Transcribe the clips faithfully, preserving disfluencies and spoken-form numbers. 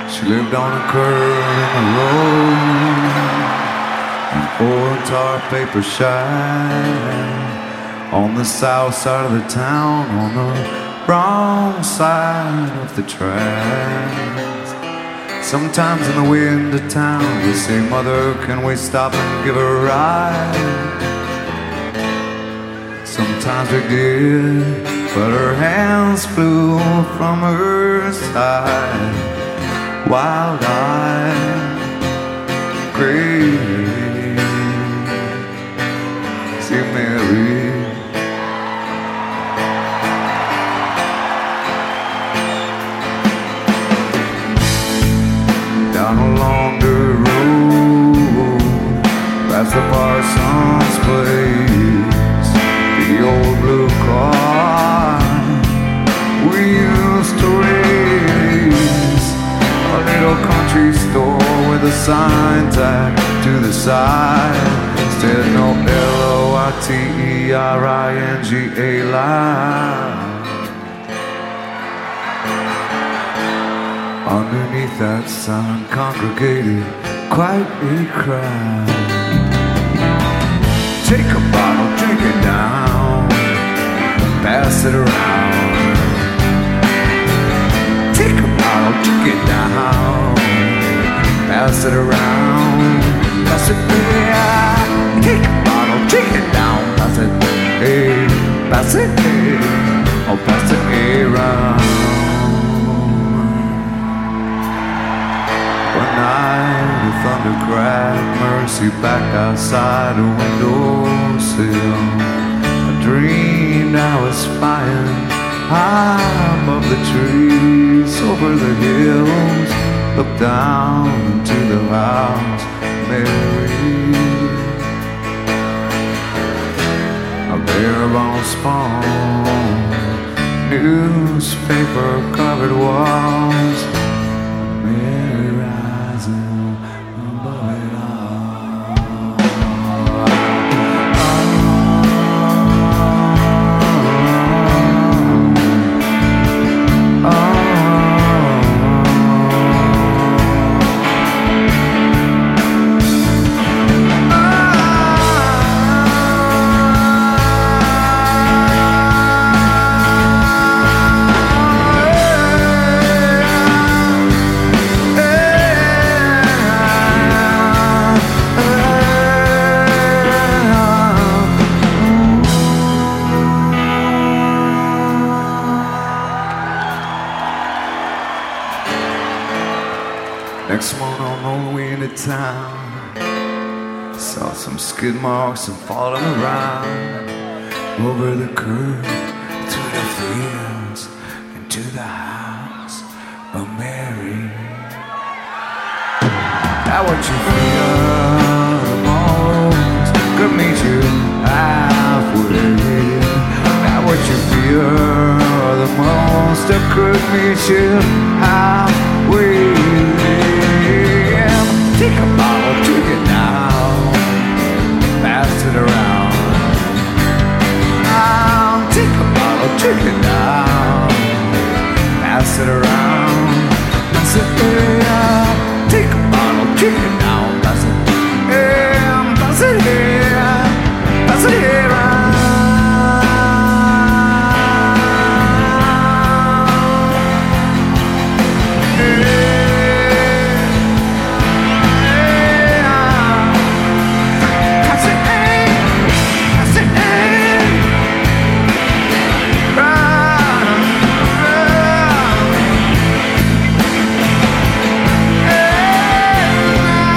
She lived on a curve in the road, old tar paper shine on the south side of the town, on the wrong side of the tracks. Sometimes in the winter town we say, Mother, can we stop and give a ride? Sometimes we did, but her hands flew from her side. Wild-eyed, crazy, see Mary. Down along the road, past the Parsons place, the old blue car we used to race. A little country store with a sign tag to the side said no L O I T E R I N G A line. Underneath that sign congregated quite a crowd. Take a bottle, drink it down, pass it around. Take a bottle, drink it down, pass it around. Pass it, yeah. Take a bottle, drink it down, pass it, hey, pass it, hey, oh, pass it around. One night the thunder cracked, Mercy back outside a windowsill. I dreamed I was flying high above the trees, over the hills, looked down into the house, Mary. A bare bone spawn, newspaper covered walls, Mary rising above it all. Next morning on the way into town, saw some skid marks and falling around over the curb to the fields and to the house of Mary. Now what you feel the most could meet you halfway. Now what you fear the most that could meet you halfway. Take a bottle, drink it now, pass it around. Now, take a bottle, drink it now, pass it around. Pass it, yeah. Take a bottle, drink it now, pass it, yeah. Pass it, yeah. Pass it around. Yeah.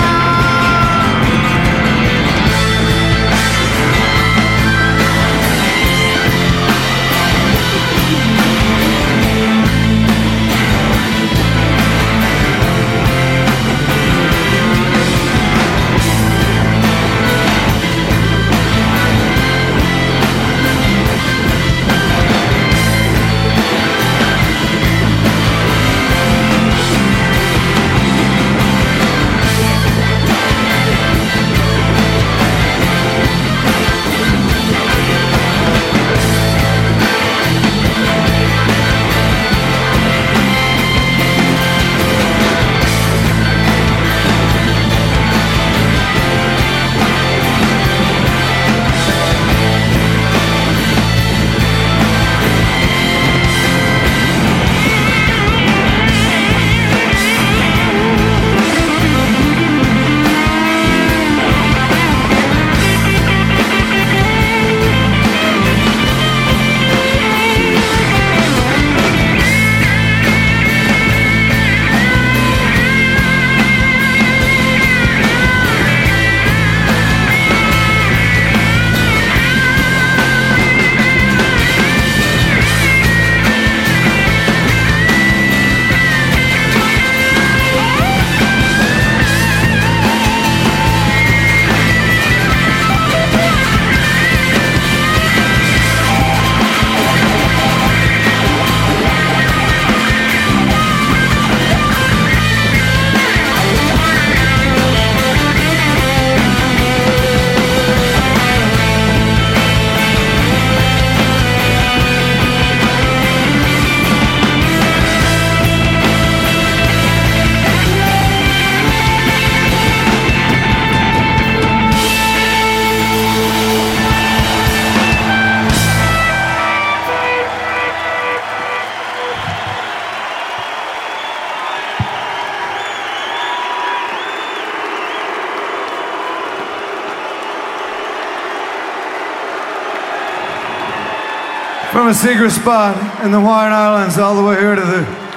from a secret spot in the Hawaiian Islands all the way here to the